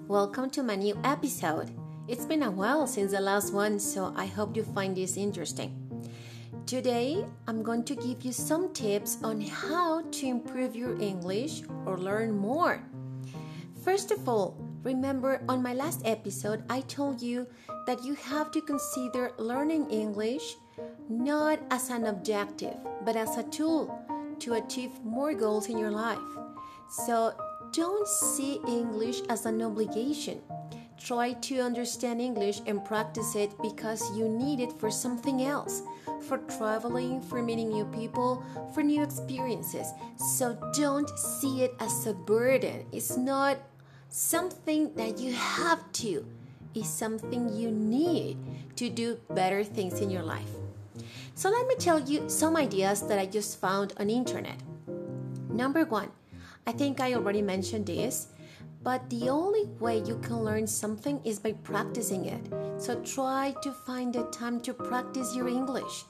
welcome to my new episode. It's been a while since the last one, so I hope you find this interesting. Today, I'm going to give you some tips on how to improve your English or learn more. First of all, remember on my last episode, I told you that you have to consider learning English not as an objective, but as a tool to achieve more goals in your life. So don't see English as an obligation. Try to understand English and practice it because you need it for something else, for traveling, for meeting new people, for new experiences. So don't see it as a burden. It's not something that you have to. It's something you need to do better things in your life. So let me tell you some ideas that I just found on internet. Number one, I think I already mentioned this, but the only way you can learn something is by practicing it. So try to find the time to practice your English.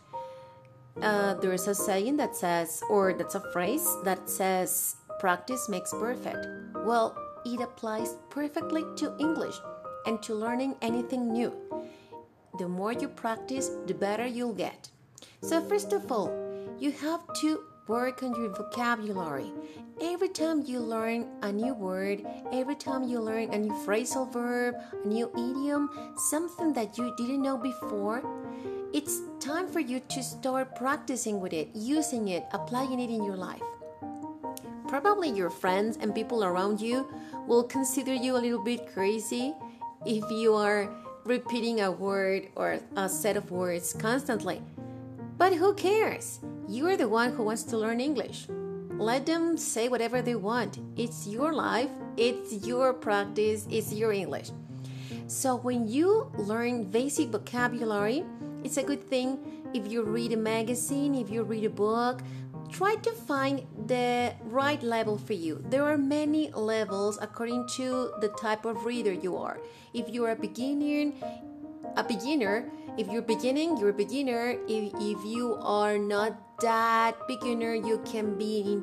There is a saying that says, or that's a phrase that says, practice makes perfect. Well, it applies perfectly to English and to learning anything new. The more you practice, the better you'll get. So first of all, you have to work on your vocabulary. Every time you learn a new word, every time you learn a new phrasal verb, a new idiom, something that you didn't know before, it's time for you to start practicing with it, using it, applying it in your life. Probably your friends and people around you will consider you a little bit crazy if you are repeating a word or a set of words constantly. But who cares? You are the one who wants to learn English. Let them say whatever they want. It's your life, it's your practice, it's your English. So when you learn basic vocabulary, it's a good thing if you read a magazine, if you read a book, try to find the right level for you. There are many levels according to the type of reader you are. If you're a beginner, if you're beginning, you're a beginner. If you are not that beginner, you can be an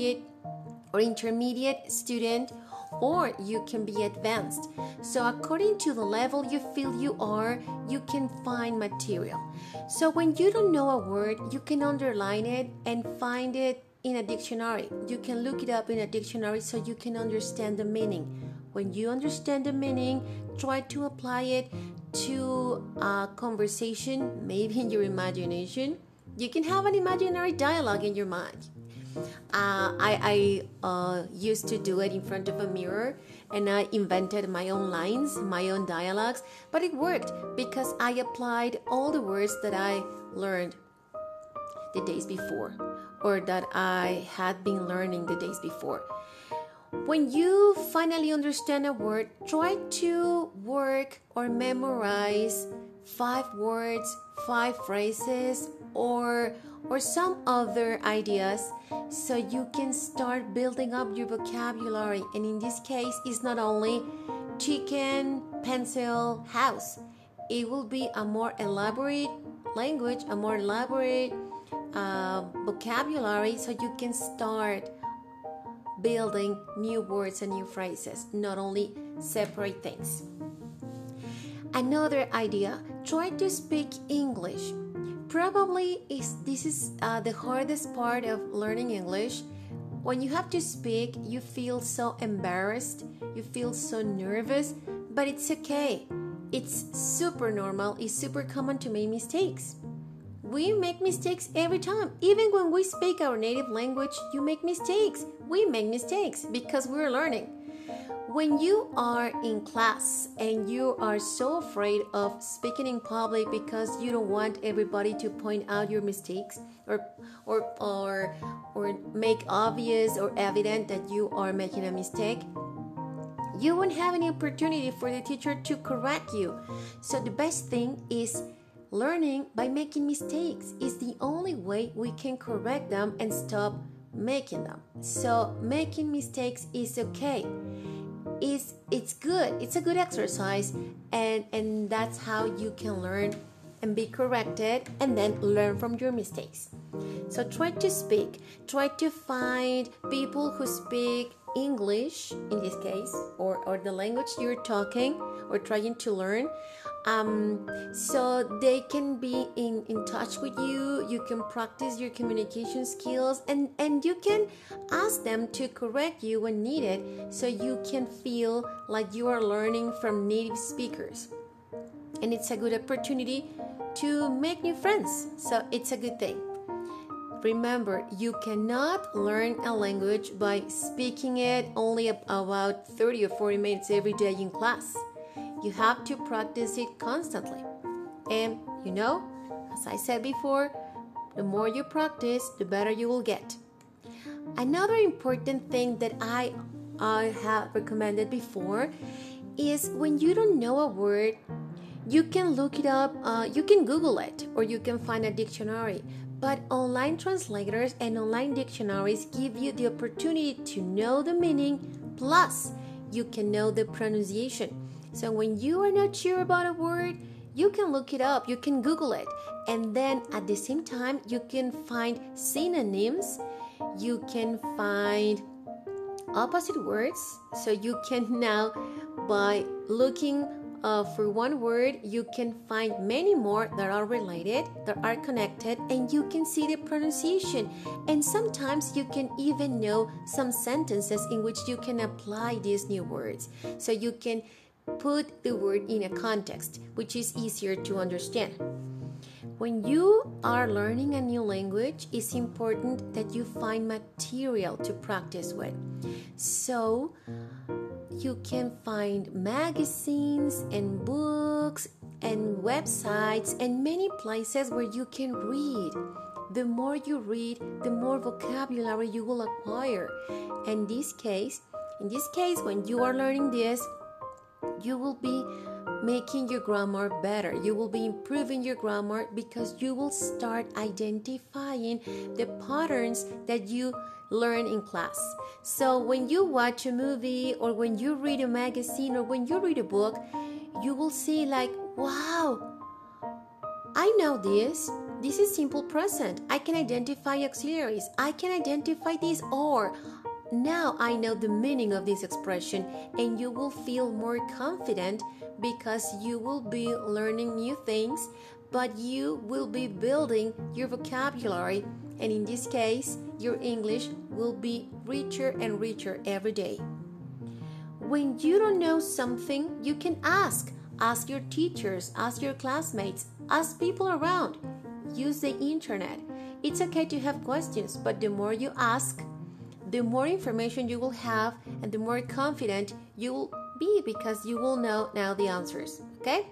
intermediate student, or you can be advanced. So according to the level you feel you are, you can find material. So when you don't know a word, you can underline it and find it in a dictionary. You can look it up in a dictionary so you can understand the meaning. When you understand the meaning, try to apply it to a conversation, maybe in your imagination. You can have an imaginary dialogue in your mind. I used to do it in front of a mirror, and I invented my own lines, my own dialogues, but it worked because I applied all the words that I learned the days before, or that I had been learning the days before. When you finally understand a word, try to work or memorize 5 words, 5 phrases, or some other ideas so you can start building up your vocabulary. And in this case, it's not only chicken, pencil, house. It will be a more elaborate language, a more elaborate vocabulary, so you can start building new words and new phrases, not only separate things. Another idea, try to speak English. Probably this is the hardest part of learning English. When you have to speak, you feel so embarrassed, you feel so nervous, but it's okay. It's super normal, it's super common to make mistakes. We make mistakes every time. Even when we speak our native language, you make mistakes. We make mistakes because we're learning. When you are in class and you are so afraid of speaking in public because you don't want everybody to point out your mistakes or make obvious or evident that you are making a mistake, you won't have any opportunity for the teacher to correct you. So the best thing is learning by making mistakes. Is the only way we can correct them and stop making them. So making mistakes is okay. It's good. It's a good exercise, and that's how you can learn and be corrected and then learn from your mistakes. So try to speak. Try to find people who speak English in this case, or the language you're talking or trying to learn, so they can be in touch with you. You can practice your communication skills, and you can ask them to correct you when needed, so you can feel like you are learning from native speakers. And it's a good opportunity to make new friends, so it's a good thing. Remember, you cannot learn a language by speaking it only about 30 or 40 minutes every day in class. You have to practice it constantly. And as I said before, the more you practice, the better you will get. Another important thing that I have recommended before is when you don't know a word, you can look it up, you can Google it, or you can find a dictionary. But online translators and online dictionaries give you the opportunity to know the meaning, plus you can know the pronunciation. So when you are not sure about a word, you can look it up, you can Google it, and then at the same time, you can find synonyms, you can find opposite words. So you can now, by looking for one word, you can find many more that are related, that are connected, and you can see the pronunciation. And sometimes you can even know some sentences in which you can apply these new words. So you can put the word in a context, which is easier to understand. When you are learning a new language, it's important that you find material to practice with. So you can find magazines and books and websites and many places where you can read. The more you read, the more vocabulary you will acquire. And in this case, when you are learning this, you will be making your grammar better. You will be improving your grammar because you will start identifying the patterns that you learn in class. So when you watch a movie, or when you read a magazine, or when you read a book, you will see like, wow, I know this. This is simple present. I can identify auxiliaries. I can identify this, or now I know the meaning of this expression, and you will feel more confident because you will be learning new things, but you will be building your vocabulary, and in this case, your English will be richer and richer every day. When you don't know something, you can ask. Ask your teachers, ask your classmates, ask people around. Use the internet. It's okay to have questions, but the more you ask, the more information you will have, and the more confident you will be because you will know now the answers, okay?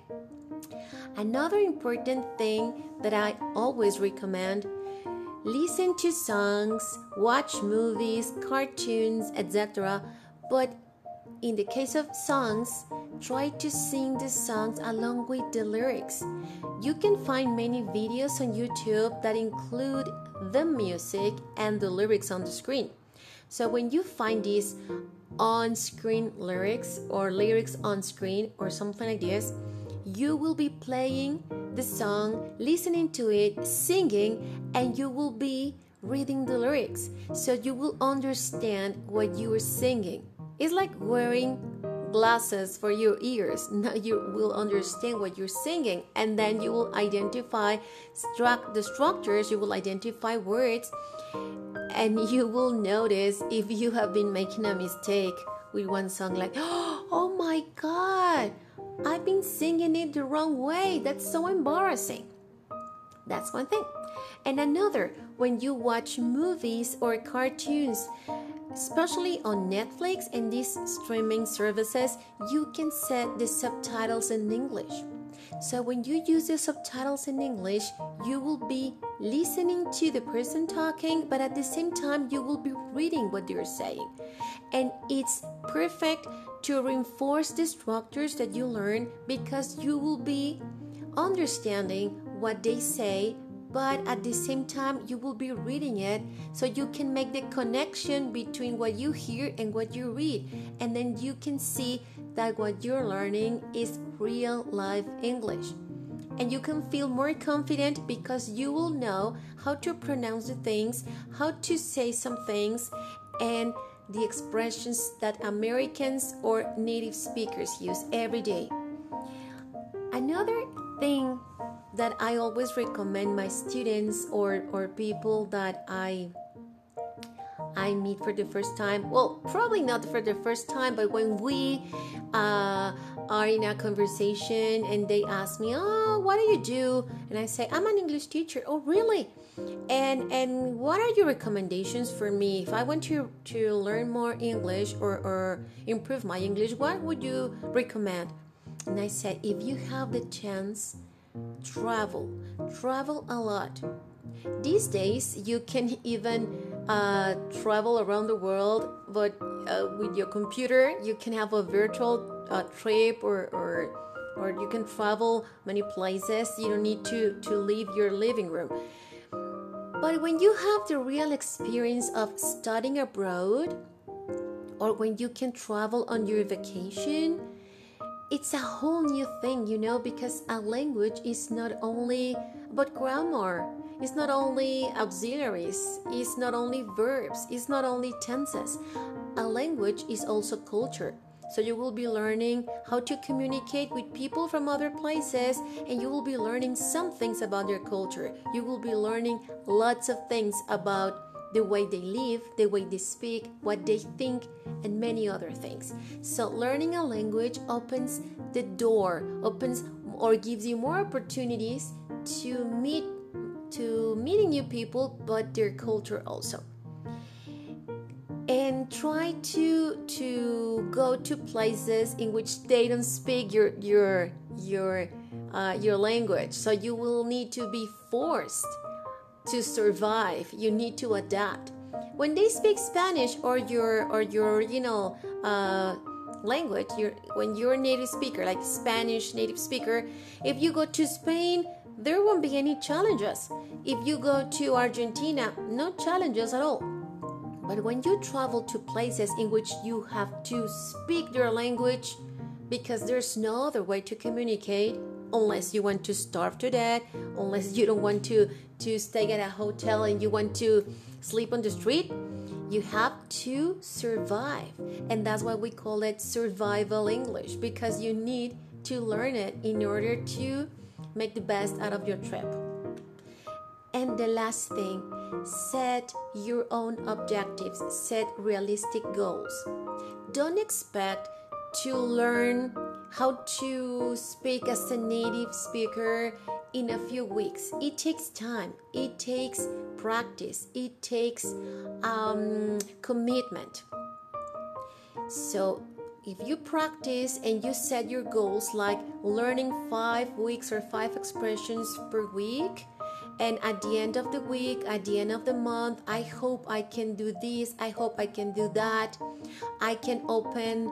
Another important thing that I always recommend: listen to songs, watch movies, cartoons, etc. But in the case of songs, try to sing the songs along with the lyrics. You can find many videos on YouTube that include the music and the lyrics on the screen. So when you find these on-screen lyrics, or lyrics on screen, or something like this, you will be playing the song, listening to it, singing, and you will be reading the lyrics. So you will understand what you are singing. It's like wearing glasses for your ears. Now you will understand what you're singing, and then you will identify the structures, you will identify words, and you will notice if you have been making a mistake with one song, like, oh my God, I've been singing it the wrong way. That's so embarrassing. That's one thing. And another, when you watch movies or cartoons, especially on Netflix and these streaming services, you can set the subtitles in English. So when you use the subtitles in English, you will be listening to the person talking, but at the same time, you will be reading what they're saying. And it's perfect to reinforce the structures that you learn, because you will be understanding what they say, but at the same time, you will be reading it, so you can make the connection between what you hear and what you read. And then you can see that what you're learning is real life English. And you can feel more confident because you will know how to pronounce the things, how to say some things, and the expressions that Americans or native speakers use every day. Another thing that I always recommend my students or people that I meet for the first time, well, probably not for the first time, but when we are in a conversation and they ask me, oh, what do you do? And I say, I'm an English teacher. Oh, really? And what are your recommendations for me? If I want to learn more English or improve my English, what would you recommend? And I said, if you have the chance, travel a lot. These days, you can even travel around the world, but with your computer, you can have a virtual trip or you can travel many places. You don't need to leave your living room. But when you have the real experience of studying abroad, or when you can travel on your vacation, it's a whole new thing, because a language is not only about grammar, it's not only auxiliaries, it's not only verbs, it's not only tenses. A language is also culture. So you will be learning how to communicate with people from other places, and you will be learning some things about their culture. You will be learning lots of things about the way they live, the way they speak, what they think, and many other things. So learning a language opens the door, opens or gives you more opportunities to meeting new people, but their culture also. And try to go to places in which they don't speak your language. So you will need to be forced to survive. You need to adapt. When they speak Spanish or your language, when you're a native speaker, like Spanish native speaker, if you go to Spain, there won't be any challenges. If you go to Argentina, no challenges at all. But when you travel to places in which you have to speak their language, because there's no other way to communicate, unless you want to starve to death, unless you don't want to stay at a hotel and you want to sleep on the street, you have to survive. And that's why we call it survival English, because you need to learn it in order to make the best out of your trip. And the last thing, set your own objectives, set realistic goals. Don't expect to learn how to speak as a native speaker in a few weeks. It takes time, it takes practice, it takes commitment. So if you practice and you set your goals like learning 5 weeks or 5 expressions per week, and at the end of the week, at the end of the month, I hope I can do this, I hope I can do that, I can open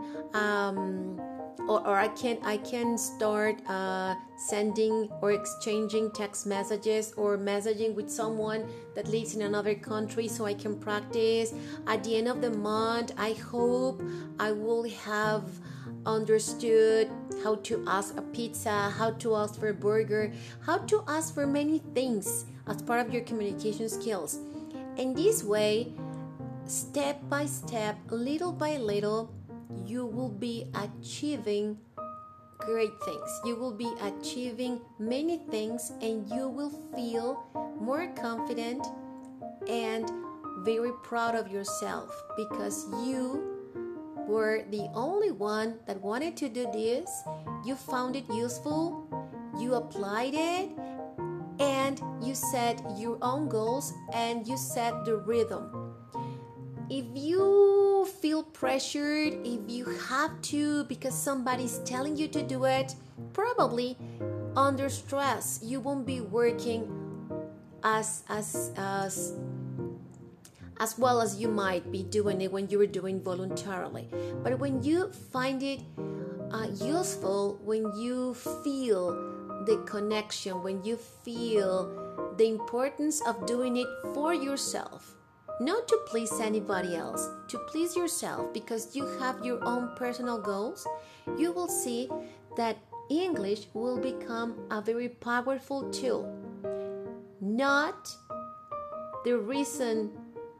or I can start sending or exchanging text messages or messaging with someone that lives in another country so I can practice. At the end of the month, I hope I will have understood how to ask a pizza, how to ask for a burger, how to ask for many things as part of your communication skills. And this way, step by step, little by little, you will be achieving great things. You will be achieving many things, and you will feel more confident and very proud of yourself, because you were the only one that wanted to do this. You found it useful, you applied it, and you set your own goals and you set the rhythm. If you feel pressured, if you have to because somebody's telling you to do it, probably under stress you won't be working as well as you might be doing it when you were doing voluntarily. But when you find it useful, when you feel the connection, when you feel the importance of doing it for yourself, not to please anybody else, to please yourself, because you have your own personal goals, you will see that English will become a very powerful tool. Not the reason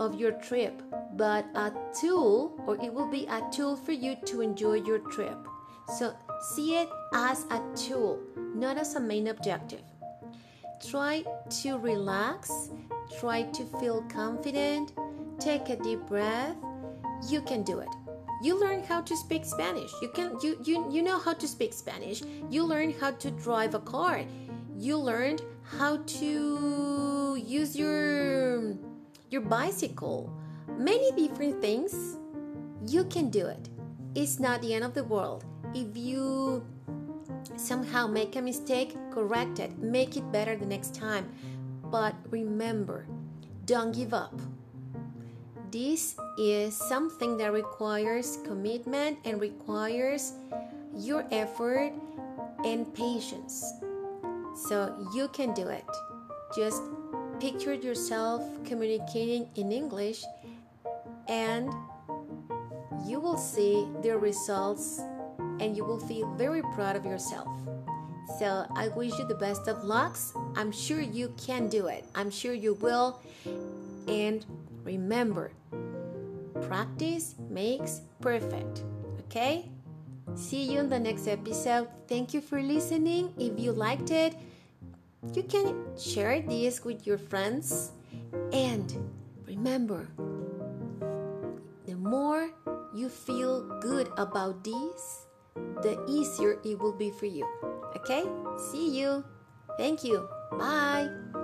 of your trip, but a tool, or it will be a tool for you to enjoy your trip. So see it as a tool, not as a main objective. Try to relax, try to feel confident, take a deep breath. You can do it. You learn how to speak Spanish. You know how to speak Spanish. You learn how to drive a car. You learned how to use your bicycle. Many different things. You can do it. It's not the end of the world. If you somehow make a mistake, correct it. Make it better the next time. But remember, don't give up. This is something that requires commitment and requires your effort and patience. So you can do it. Just picture yourself communicating in English and you will see the results and you will feel very proud of yourself. So I wish you the best of lucks. I'm sure you can do it. I'm sure you will. And remember, practice makes perfect. Okay? See you in the next episode. Thank you for listening. If you liked it, you can share this with your friends. And remember, the more you feel good about this, the easier it will be for you. Okay? See you. Thank you. Bye.